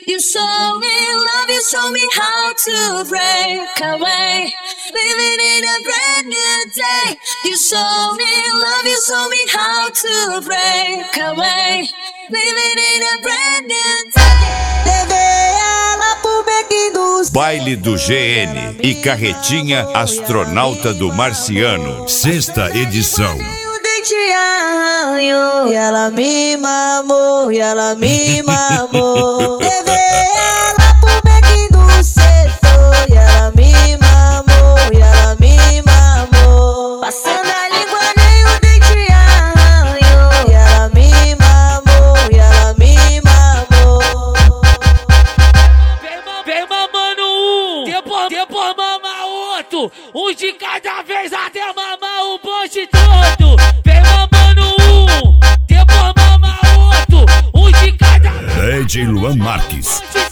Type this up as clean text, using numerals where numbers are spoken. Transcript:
You show me love, you show me how to break away. Living in a brand new day. You show me love, you show me how to break away. Living in a brand new day. Levei ela pro bequinho do Baile do GN e Carretinha Astronauta do Marciano, 6ª edição. te arranho. E ela me mamou, e ela me mamou. Levei ela pro bequinho do setor. E ela me mamou, e ela me mamou. Passando a língua nem o dente arranho. E ela me mamou, e ela me mamou. Vem mamando um, depois mama outro. Um de cada vez até mamar o bonde todo. Vem mamando um, depois mama outro. Um de cada vez. DJ Luan Marques.